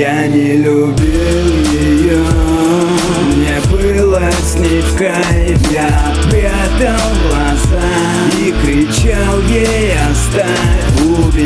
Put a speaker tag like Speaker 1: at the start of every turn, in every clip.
Speaker 1: Я не любил ее, мне было с ней в кайф. Я прятал глаза и кричал ей: оставь,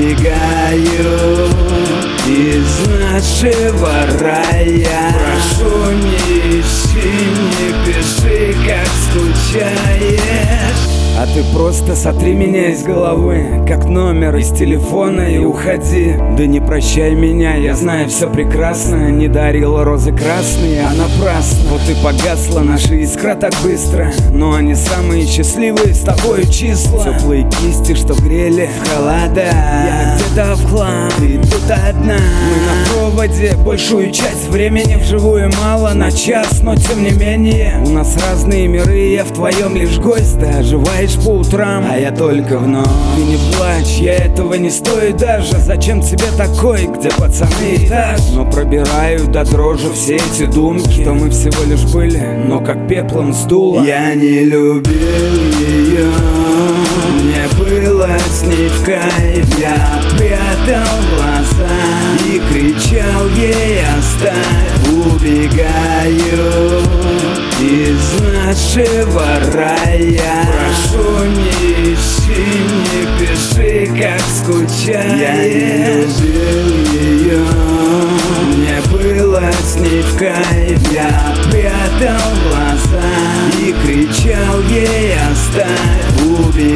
Speaker 1: убегаю из нашего рая. Прошу, не ищи, не пиши, как скучаешь. А ты просто сотри меня из головы, как номер из телефона, и уходи. Да не прощай меня, я знаю все прекрасно. Не дарила розы красные, а напрасно. Вот и погасла наша искра так быстро, но они самые счастливые с тобой числа. Теплые кисти, что грели в холода. Я где-то в хлам, ты тут одна. Мы на проводе большую часть времени, вживую мало на час, но тем не менее у нас разные миры, я в твоем лишь гость. Ты оживаешь по утрам, а я только вновь. Ты не плачь, я этого не стою даже. Зачем тебе такой, где пацаны этаж? Но пробираю до дрожи все эти думки, что мы всего лишь были, но как пеплом сдуло. Я не любил ее, мне было с ней в кайф. Я прятал глаза и кричал ей: оставь, убегаю из нашего рая. Прошу, не ищи, не пиши, как скучаешь. Я не любил ее, мне было с ней в кайф. Я прятал глаза и кричал ей: оставь,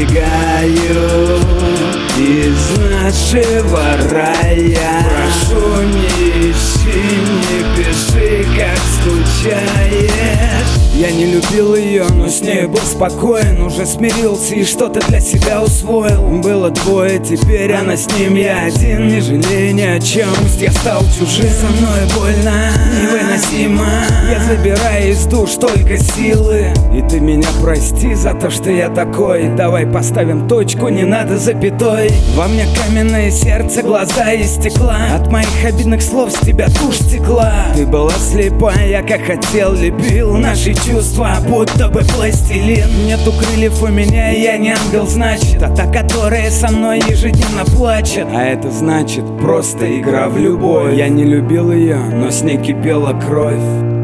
Speaker 1: убегаю из нашего рая. Прошу, не ищи, не пиши, как скучаешь. Я не любил ее, но с ней был спокоен. Уже смирился и что-то для себя усвоил. Было двое, теперь она с ним, я один. Не жалею ни о чем, пусть я стал чужим. Со мной больно, невыносимо. Я забираю из душ только силы. И ты меня прости за то, что я такой. Давай поставим точку, не надо запятой. Во мне каменное сердце, глаза из стекла. От моих обидных слов с тебя тушь стекла. Ты была слепая, я как хотел лепил наши чувства, будто бы пластилин. Нету крыльев у меня, я не ангел, значит. А та, которая со мной ежедневно плачет. А это значит просто игра в любовь. Я не любил ее, но с ней кипела кровь.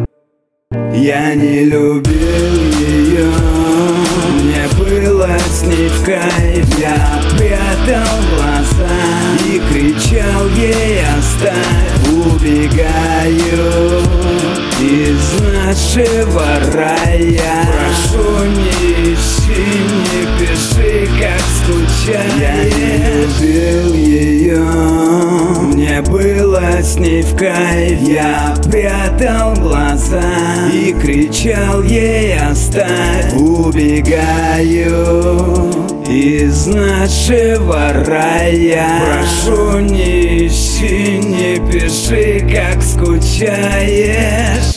Speaker 1: Я не любил ее, мне было с ней в кайф. Я прятал глаза и кричал ей: оставь, убегаю из нашего рая. Прошу, не ищи, не пиши, как скучаешь. Я не любил ее, мне было с ней в кайф. Я прятал глаза и кричал ей: оставь, убегаю из нашего рая. Прошу, не ищи, не пиши, как скучаешь.